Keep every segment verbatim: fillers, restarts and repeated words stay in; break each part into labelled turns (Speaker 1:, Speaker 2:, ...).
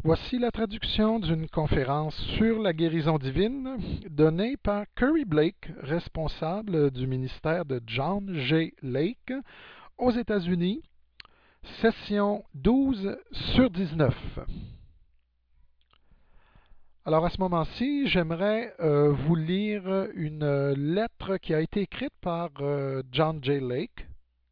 Speaker 1: Voici la traduction d'une conférence sur la guérison divine donnée par Curry Blake, responsable du ministère de John J. Lake aux États-Unis, session douze sur dix-neuf. Alors à ce moment-ci, j'aimerais euh, vous lire une lettre qui a été écrite par euh, John J. Lake.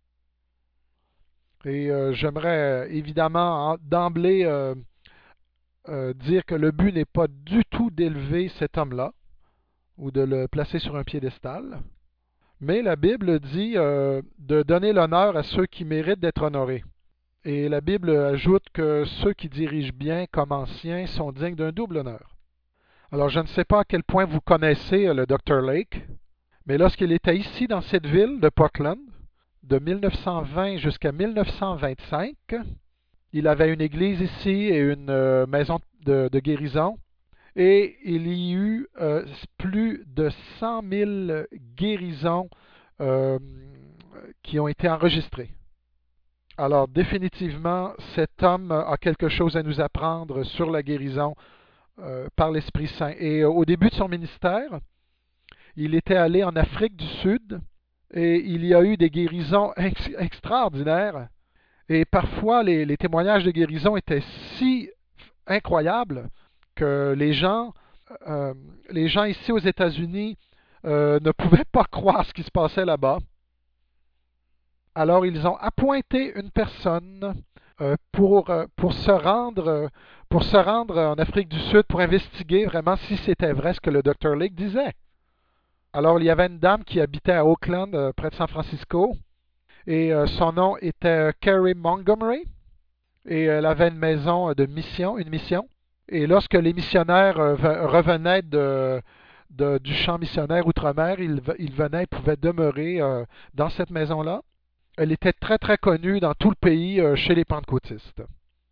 Speaker 1: Et euh, j'aimerais euh, évidemment d'emblée euh, euh, dire que le but n'est pas du tout d'élever cet homme-là ou de le placer sur un piédestal. Mais la Bible dit euh, de donner l'honneur à ceux qui méritent d'être honorés. Et la Bible ajoute que ceux qui dirigent bien comme anciens sont dignes d'un double honneur. Alors je ne sais pas à quel point vous connaissez euh, le docteur Lake, mais lorsqu'il était ici dans cette ville de Portland, de mille neuf cent vingt jusqu'à mille neuf cent vingt-cinq, il avait une église ici et une euh, maison de, de guérison. Et il y eut euh, plus de cent mille guérisons euh, qui ont été enregistrées. Alors définitivement, cet homme a quelque chose à nous apprendre sur la guérison euh, par l'Esprit Saint. Et euh, au début de son ministère, il était allé en Afrique du Sud et il y a eu des guérisons ex- extraordinaires. Et parfois, les, les témoignages de guérison étaient si incroyables que les gens, euh, les gens ici aux États-Unis euh, ne pouvaient pas croire ce qui se passait là-bas. Alors ils ont appointé une personne euh, pour, euh, pour, se rendre, pour se rendre en Afrique du Sud pour investiguer vraiment si c'était vrai ce que le docteur Lake disait. Alors il y avait une dame qui habitait à Oakland, euh, près de San Francisco, et euh, son nom était Carrie Montgomery, et elle avait une maison de mission, une mission. Et lorsque les missionnaires euh, revenaient de, de, du champ missionnaire outre-mer, ils, ils venaient, ils pouvaient demeurer euh, dans cette maison-là. Elle était très, très connue dans tout le pays euh, chez les pentecôtistes.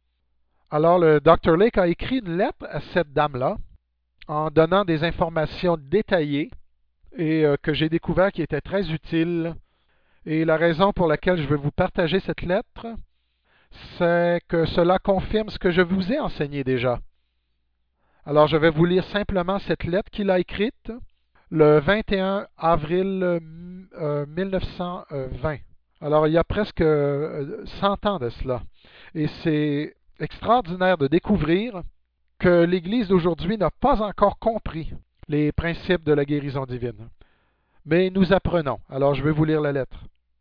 Speaker 1: Alors, le docteur Lake a écrit une lettre à cette dame-là en donnant des informations détaillées et euh, que j'ai découvert qui étaient très utiles. Et la raison pour laquelle je veux vous partager cette lettre, c'est que cela confirme ce que je vous ai enseigné déjà. Alors, je vais vous lire simplement cette lettre qu'il a écrite le vingt et un avril mille neuf cent vingt. Alors, il y a presque cent ans de cela. Et c'est extraordinaire de découvrir que l'Église d'aujourd'hui n'a pas encore compris les principes de la guérison divine. Mais nous apprenons. Alors, je vais vous lire la lettre.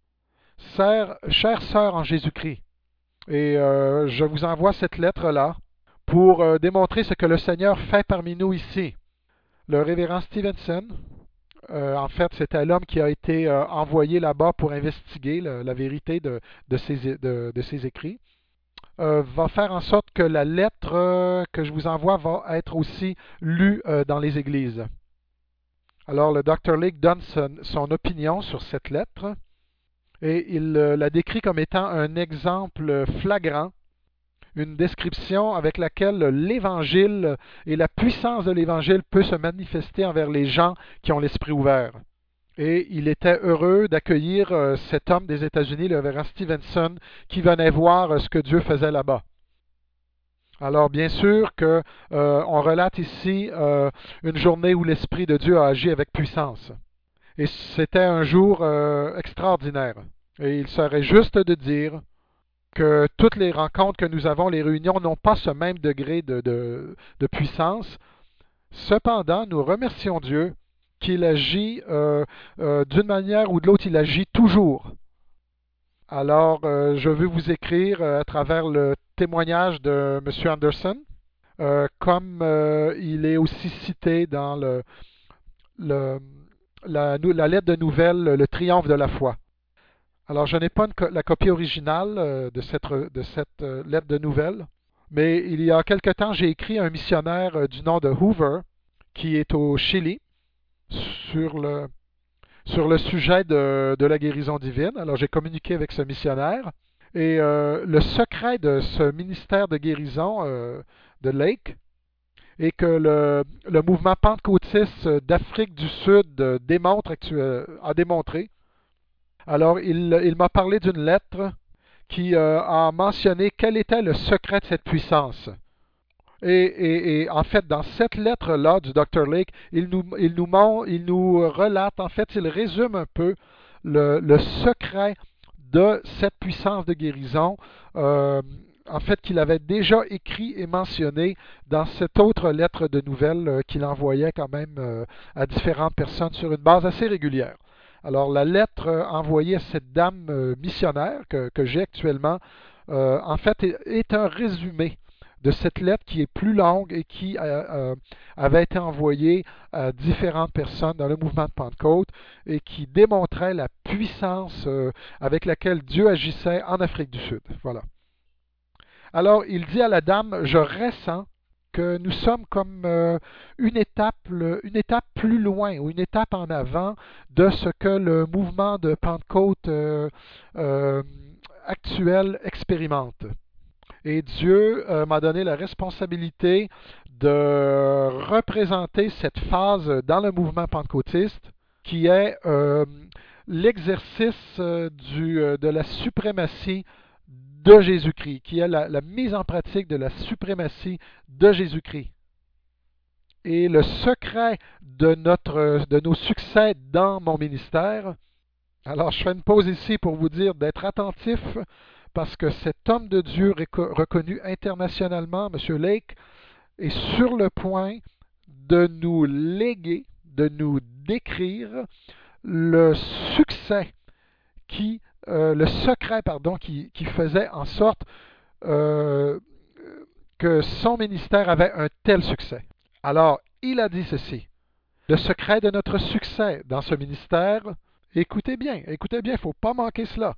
Speaker 1: Chère, chère sœur en Jésus-Christ, et euh, je vous envoie cette lettre-là pour euh, démontrer ce que le Seigneur fait parmi nous ici. Le révérend Stevenson, euh, en fait, c'était l'homme qui a été euh, envoyé là-bas pour investiguer le, la vérité de, de, ses, de, de ses écrits, euh, va faire en sorte que la lettre euh, que je vous envoie va être aussi lue euh, dans les églises. Alors, le docteur Lake donne son, son opinion sur cette lettre et il euh, la décrit comme étant un exemple flagrant, une description avec laquelle l'Évangile et la puissance de l'Évangile peut se manifester envers les gens qui ont l'esprit ouvert. Et il était heureux d'accueillir euh, cet homme des États-Unis, le révérend Stevenson, qui venait voir euh, ce que Dieu faisait là-bas. Alors bien sûr que euh, on relate ici euh, une journée où l'Esprit de Dieu a agi avec puissance. Et c'était un jour euh, extraordinaire. Et il serait juste de dire que toutes les rencontres que nous avons, les réunions, n'ont pas ce même degré de, de, de puissance. Cependant, nous remercions Dieu qu'il agit euh, euh, d'une manière ou de l'autre, il agit toujours. Alors, euh, je veux vous écrire euh, à travers le témoignage de M. Anderson, euh, comme euh, il est aussi cité dans le, le, la, la lettre de nouvelle, Le triomphe de la foi. Alors, je n'ai pas une, la copie originale euh, de cette, de cette euh, lettre de nouvelle, mais il y a quelque temps, j'ai écrit à un missionnaire euh, du nom de Hoover, qui est au Chili, sur le, sur le sujet de, de la guérison divine. Alors, j'ai communiqué avec ce missionnaire, et euh, le secret de ce ministère de guérison euh, de Lake est que le, le mouvement pentecôtiste d'Afrique du Sud euh, démontre, a démontré. Alors, il, il m'a parlé d'une lettre qui euh, a mentionné quel était le secret de cette puissance. Et, et- et en fait, dans cette lettre-là du docteur Lake, il nous, il nous, mon- il nous relate, en fait, il résume un peu le, le secret de cette puissance de guérison, euh, en fait, qu'il avait déjà écrit et mentionné dans cette autre lettre de nouvelles euh, qu'il envoyait quand même euh, à différentes personnes sur une base assez régulière. Alors, la lettre euh, envoyée à cette dame euh, missionnaire que, que j'ai actuellement, euh, en fait, est, est un résumé de cette lettre qui est plus longue et qui euh, euh, avait été envoyée à différentes personnes dans le mouvement de Pentecôte et qui démontrait la puissance euh, avec laquelle Dieu agissait en Afrique du Sud. Voilà. Alors, il dit à la dame, je ressens que nous sommes comme euh, une étape, une étape plus loin ou une étape en avant de ce que le mouvement de Pentecôte euh, euh, actuel expérimente. Et Dieu euh, m'a donné la responsabilité de représenter cette phase dans le mouvement pentecôtiste qui est euh, l'exercice euh, du, euh, de la suprématie de Jésus-Christ, qui est la, la mise en pratique de la suprématie de Jésus-Christ. Et le secret de, notre, de nos succès dans mon ministère, alors je fais une pause ici pour vous dire d'être attentif parce que cet homme de Dieu reconnu internationalement, M. Lake, est sur le point de nous léguer, de nous décrire le succès qui, euh, le secret, pardon, qui, qui faisait en sorte euh, que son ministère avait un tel succès. Alors, il a dit ceci. Le secret de notre succès dans ce ministère, écoutez bien, écoutez bien, il ne faut pas manquer cela,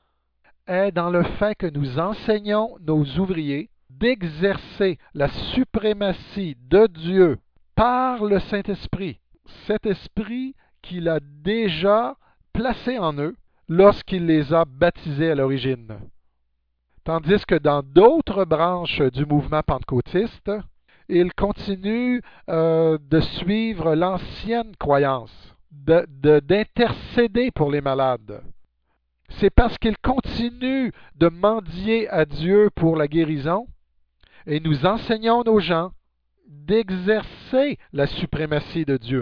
Speaker 1: est dans le fait que nous enseignons nos ouvriers d'exercer la suprématie de Dieu par le Saint-Esprit. Cet esprit qu'il a déjà placé en eux lorsqu'il les a baptisés à l'origine. Tandis que dans d'autres branches du mouvement pentecôtiste, il continue euh, de suivre l'ancienne croyance, de, de, d'intercéder pour les malades. C'est parce qu'il continue de mendier à Dieu pour la guérison et nous enseignons nos gens d'exercer la suprématie de Dieu.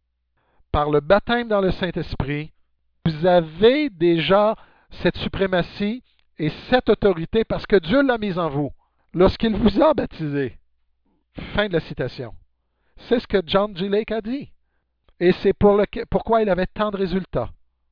Speaker 1: Par le baptême dans le Saint-Esprit, vous avez déjà cette suprématie et cette autorité parce que Dieu l'a mise en vous lorsqu'il vous a baptisé. Fin de la citation. C'est ce que John G. Lake a dit. Et c'est pour le, pourquoi il avait tant de résultats.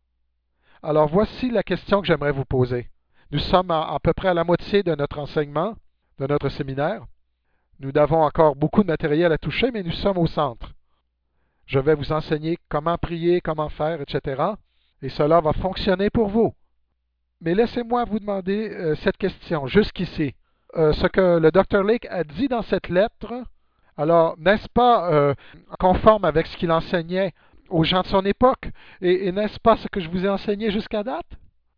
Speaker 1: Alors voici la question que j'aimerais vous poser. Nous sommes à, à peu près à la moitié de notre enseignement, de notre séminaire. Nous avons encore beaucoup de matériel à toucher, mais nous sommes au centre. Je vais vous enseigner comment prier, comment faire, et cetera. Et cela va fonctionner pour vous. Mais laissez-moi vous demander euh, cette question jusqu'ici. Euh, ce que le docteur Lake a dit dans cette lettre, alors n'est-ce pas euh, conforme avec ce qu'il enseignait aux gens de son époque? Et, et n'est-ce pas ce que je vous ai enseigné jusqu'à date?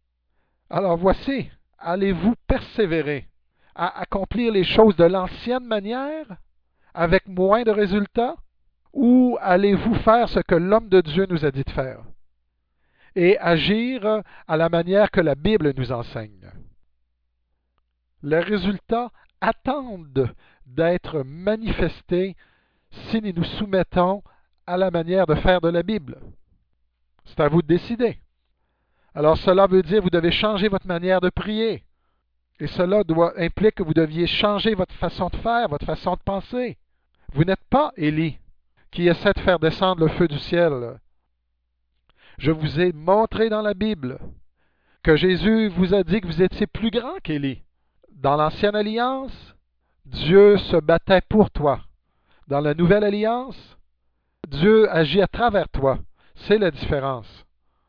Speaker 1: Alors voici, allez-vous persévérer à accomplir les choses de l'ancienne manière, avec moins de résultats, ou allez-vous faire ce que l'homme de Dieu nous a dit de faire et agir à la manière que la Bible nous enseigne? Les résultats attendent d'être manifestés si nous nous soumettons à la manière de faire de la Bible. C'est à vous de décider. Alors cela veut dire que vous devez changer votre manière de prier. Et cela doit, implique que vous deviez changer votre façon de faire, votre façon de penser. Vous n'êtes pas Élie qui essaie de faire descendre le feu du ciel. Je vous ai montré dans la Bible que Jésus vous a dit que vous étiez plus grand qu'Élie. Dans l'Ancienne Alliance, Dieu se battait pour toi. Dans la Nouvelle Alliance, Dieu agit à travers toi. C'est la différence.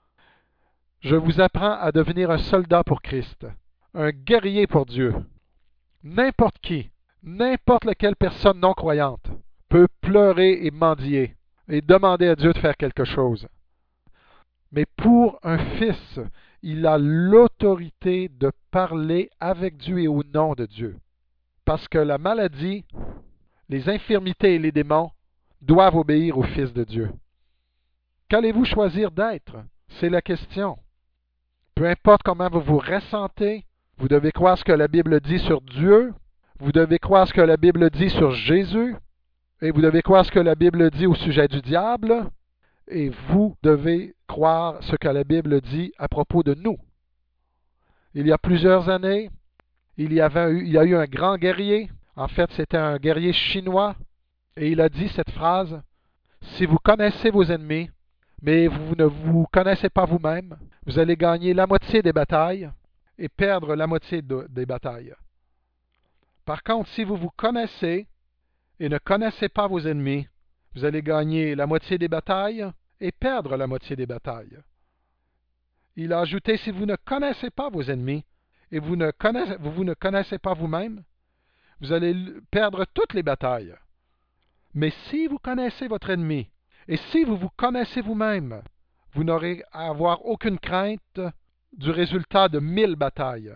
Speaker 1: Je vous apprends à devenir un soldat pour Christ, un guerrier pour Dieu. N'importe qui, n'importe laquelle personne non croyante peut pleurer et mendier et demander à Dieu de faire quelque chose. Mais pour un fils, il a l'autorité de parler avec Dieu et au nom de Dieu. Parce que la maladie, les infirmités et les démons doivent obéir au Fils de Dieu. Qu'allez-vous choisir d'être? C'est la question. Peu importe comment vous vous ressentez, vous devez croire ce que la Bible dit sur Dieu, Vous devez croire ce que la Bible dit sur Jésus, et vous devez croire ce que la Bible dit au sujet du diable, et vous devez croire ce que la Bible dit à propos de nous. Il y a plusieurs années, il y, avait eu, il y a eu un grand guerrier. En fait, c'était un guerrier chinois. Et il a dit cette phrase, « Si vous connaissez vos ennemis, mais vous ne vous connaissez pas vous-même, vous allez gagner la moitié des batailles et perdre la moitié de, des batailles. Par contre, si vous vous connaissez et ne connaissez pas vos ennemis, vous allez gagner la moitié des batailles et perdre la moitié des batailles. » Il a ajouté, si vous ne connaissez pas vos ennemis et vous ne connaissez, vous ne connaissez pas vous-même, vous allez perdre toutes les batailles. Mais si vous connaissez votre ennemi et si vous vous connaissez vous-même, vous n'aurez à avoir aucune crainte du résultat de mille batailles.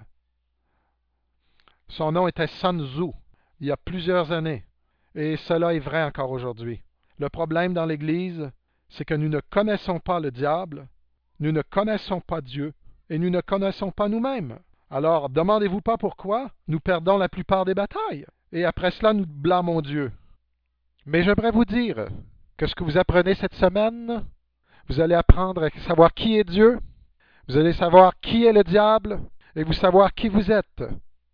Speaker 1: Son nom était Sun Tzu, il y a plusieurs années, et cela est vrai encore aujourd'hui. Le problème dans l'Église, c'est que nous ne connaissons pas le diable, nous ne connaissons pas Dieu, et nous ne connaissons pas nous-mêmes. Alors, demandez-vous pas pourquoi nous perdons la plupart des batailles, et après cela, nous blâmons Dieu. Mais j'aimerais vous dire que ce que vous apprenez cette semaine, vous allez apprendre à savoir qui est Dieu, vous allez savoir qui est le diable, et vous savoir qui vous êtes.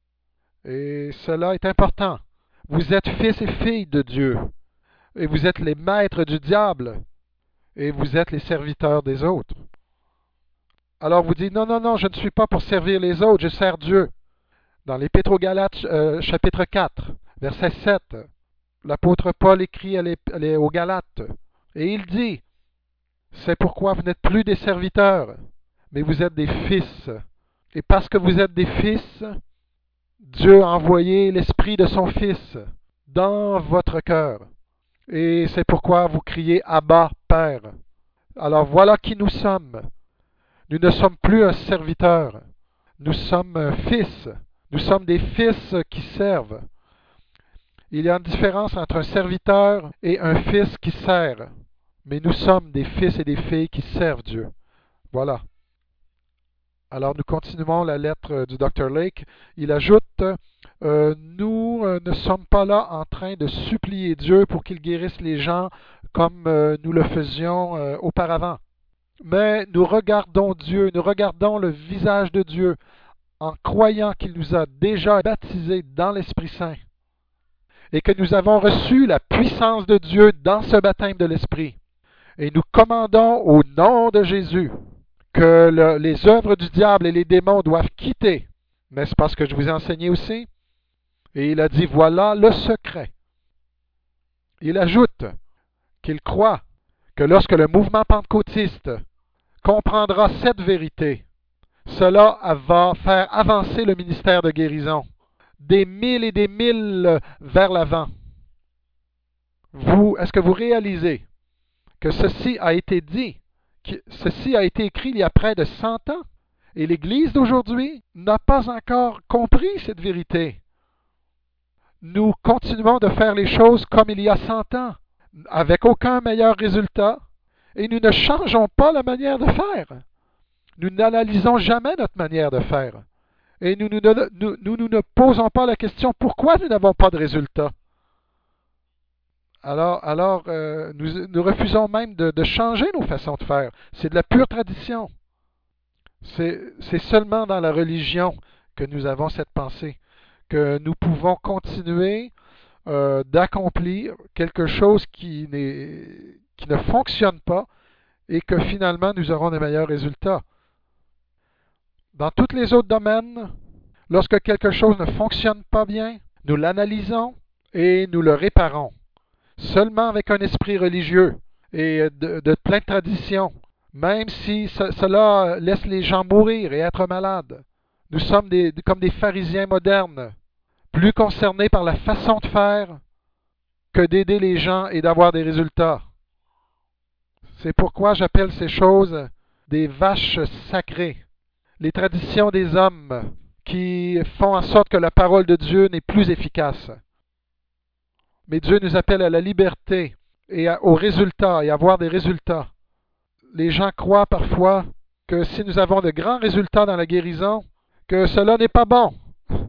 Speaker 1: Et cela est important. Vous êtes fils et filles de Dieu, et vous êtes les maîtres du diable, et vous êtes les serviteurs des autres. Alors vous dites, non, non, non, je ne suis pas pour servir les autres, je sers Dieu. Dans l'Épître aux Galates, euh, chapitre quatre, verset sept, l'apôtre Paul écrit à les, à les, aux Galates, et il dit, c'est pourquoi vous n'êtes plus des serviteurs, mais vous êtes des fils. Et parce que vous êtes des fils, Dieu a envoyé l'Esprit de son Fils dans votre cœur. Et c'est pourquoi vous criez Abba, Père. Alors voilà qui nous sommes. Nous ne sommes plus un serviteur, nous sommes un fils. Nous sommes des fils qui servent. Il y a une différence entre un serviteur et un fils qui sert. Mais nous sommes des fils et des filles qui servent Dieu. Voilà. Alors nous continuons la lettre du docteur Lake. Il ajoute, euh, nous euh, ne sommes pas là en train de supplier Dieu pour qu'il guérisse les gens comme euh, nous le faisions euh, auparavant. Mais nous regardons Dieu, nous regardons le visage de Dieu en croyant qu'il nous a déjà baptisés dans l'Esprit Saint et que nous avons reçu la puissance de Dieu dans ce baptême de l'Esprit. Et nous commandons au nom de Jésus que le, les œuvres du diable et les démons doivent quitter. N'est-ce pas ce que je vous ai enseigné aussi? Et il a dit, voilà le secret. Il ajoute qu'il croit que lorsque le mouvement pentecôtiste comprendra cette vérité, cela va faire avancer le ministère de guérison des mille et des mille vers l'avant. Vous, est-ce que vous réalisez que ceci a été dit, que ceci a été écrit il y a près de cent ans, et l'Église d'aujourd'hui n'a pas encore compris cette vérité. Nous continuons de faire les choses comme il y a cent ans, avec aucun meilleur résultat, et nous ne changeons pas la manière de faire. Nous n'analysons jamais notre manière de faire. Et nous, nous, nous, nous, nous ne posons pas la question pourquoi nous n'avons pas de résultat. Alors, alors euh, nous, nous refusons même de, de changer nos façons de faire. C'est de la pure tradition. C'est, c'est seulement dans la religion que nous avons cette pensée, que nous pouvons continuer euh, d'accomplir quelque chose qui, n'est, qui ne fonctionne pas et que finalement nous aurons de meilleurs résultats. Dans tous les autres domaines, lorsque quelque chose ne fonctionne pas bien, nous l'analysons et nous le réparons. Seulement avec un esprit religieux et de, de plein de traditions, même si ce, cela laisse les gens mourir et être malades. Nous sommes des, comme des pharisiens modernes, plus concernés par la façon de faire que d'aider les gens et d'avoir des résultats. C'est pourquoi j'appelle ces choses des vaches sacrées. Les traditions des hommes qui font en sorte que la parole de Dieu n'est plus efficace. Mais Dieu nous appelle à la liberté et à, aux résultats et à avoir des résultats. Les gens croient parfois que si nous avons de grands résultats dans la guérison, que cela n'est pas bon.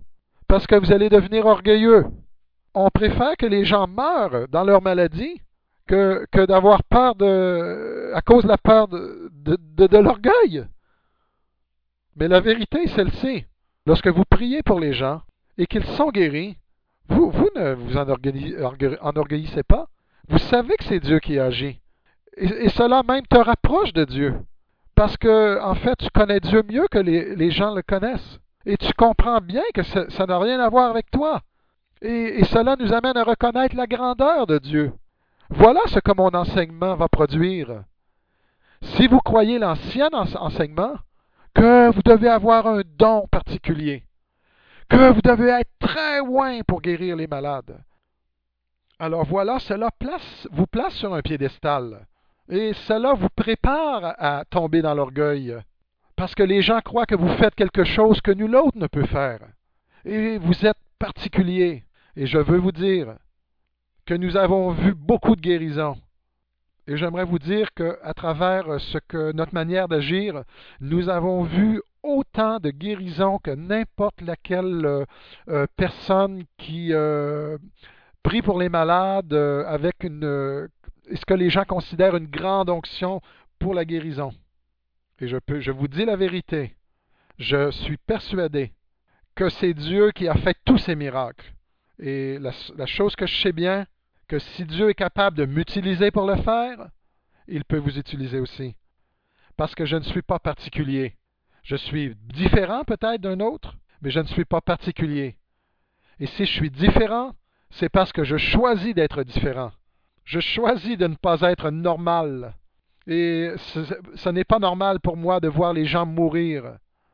Speaker 1: parce que vous allez devenir orgueilleux. On préfère que les gens meurent dans leur maladie que, que d'avoir peur de, à cause de la peur de, de, de, de l'orgueil. Mais la vérité est celle-ci. Lorsque vous priez pour les gens et qu'ils sont guéris, vous, vous ne vous enorgueillissez pas. Vous savez que c'est Dieu qui agit. Et, et cela même te rapproche de Dieu. Parce que, en fait, tu connais Dieu mieux que les, les gens le connaissent. Et tu comprends bien que ça ça n'a rien à voir avec toi. Et, et cela nous amène à reconnaître la grandeur de Dieu. Voilà ce que mon enseignement va produire. Si vous croyez l'ancien enseignement, que vous devez avoir un don particulier, que vous devez être très loin pour guérir les malades, alors voilà, cela place, vous place sur un piédestal. Et cela vous prépare à tomber dans l'orgueil. Parce que les gens croient que vous faites quelque chose que nul autre ne peut faire. Et vous êtes particulier. Et je veux vous dire que nous avons vu beaucoup de guérisons. Et j'aimerais vous dire qu'à travers ce que notre manière d'agir, nous avons vu autant de guérisons que n'importe laquelle euh, euh, personne qui euh, prie pour les malades euh, avec une, euh, ce que les gens considèrent une grande onction pour la guérison. Et je, peux, je vous dis la vérité, je suis persuadé que c'est Dieu qui a fait tous ces miracles. Et la, la chose que je sais bien, que si Dieu est capable de m'utiliser pour le faire, il peut vous utiliser aussi. Parce que je ne suis pas particulier. Je suis différent peut-être d'un autre, mais je ne suis pas particulier. Et si je suis différent, c'est parce que je choisis d'être différent. Je choisis de ne pas être normal. Et ce, ce n'est pas normal pour moi de voir les gens mourir.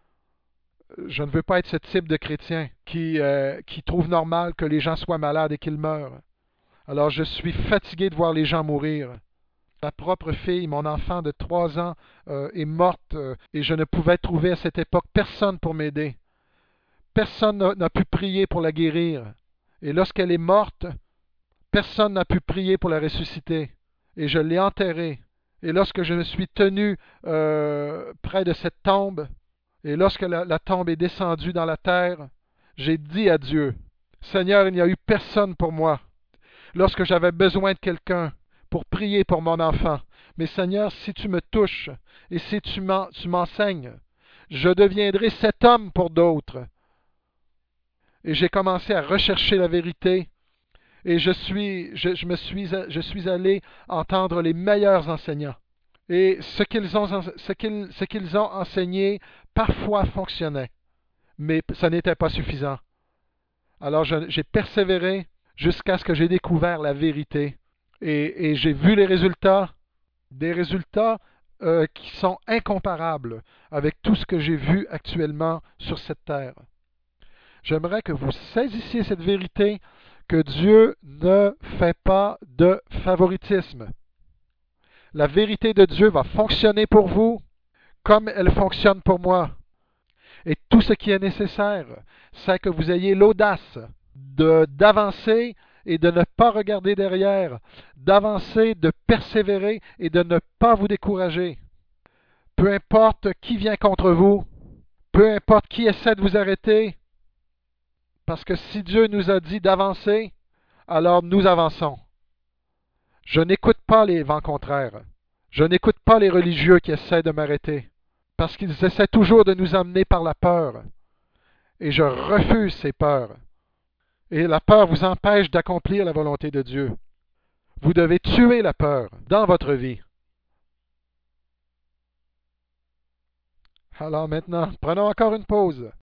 Speaker 1: Je ne veux pas être ce type de chrétien qui, euh, qui trouve normal que les gens soient malades et qu'ils meurent. Alors je suis fatigué de voir les gens mourir. Ma propre fille, mon enfant de trois ans, euh, est morte euh, et je ne pouvais trouver à cette époque personne pour m'aider. Personne n'a pu prier pour la guérir. Et lorsqu'elle est morte, personne n'a pu prier pour la ressusciter. Et je l'ai enterrée. Et lorsque je me suis tenu euh, près de cette tombe, et lorsque la, la tombe est descendue dans la terre, j'ai dit à Dieu, Seigneur, il n'y a eu personne pour moi. Lorsque j'avais besoin de quelqu'un pour prier pour mon enfant, mais Seigneur, si tu me touches et si tu m'enseignes, je deviendrai cet homme pour d'autres. Et j'ai commencé à rechercher la vérité. Et je suis, je, je me suis, je suis allé entendre les meilleurs enseignants. Et ce qu'ils ont, ce qu'ils, ce qu'ils ont enseigné parfois fonctionnait, mais ce n'était pas suffisant. Alors je, j'ai persévéré jusqu'à ce que j'ai découvert la vérité. Et, et j'ai vu les résultats, des résultats euh, qui sont incomparables avec tout ce que j'ai vu actuellement sur cette terre. J'aimerais que vous saisissiez cette vérité, que Dieu ne fait pas de favoritisme. La vérité de Dieu va fonctionner pour vous comme elle fonctionne pour moi. Et tout ce qui est nécessaire, c'est que vous ayez l'audace de, d'avancer et de ne pas regarder derrière, d'avancer, de persévérer et de ne pas vous décourager. Peu importe qui vient contre vous, peu importe qui essaie de vous arrêter, parce que si Dieu nous a dit d'avancer, alors nous avançons. Je n'écoute pas les vents contraires. Je n'écoute pas les religieux qui essaient de m'arrêter, parce qu'ils essaient toujours de nous amener par la peur. Et je refuse ces peurs. Et la peur vous empêche d'accomplir la volonté de Dieu. Vous devez tuer la peur dans votre vie. Alors maintenant, prenons encore une pause.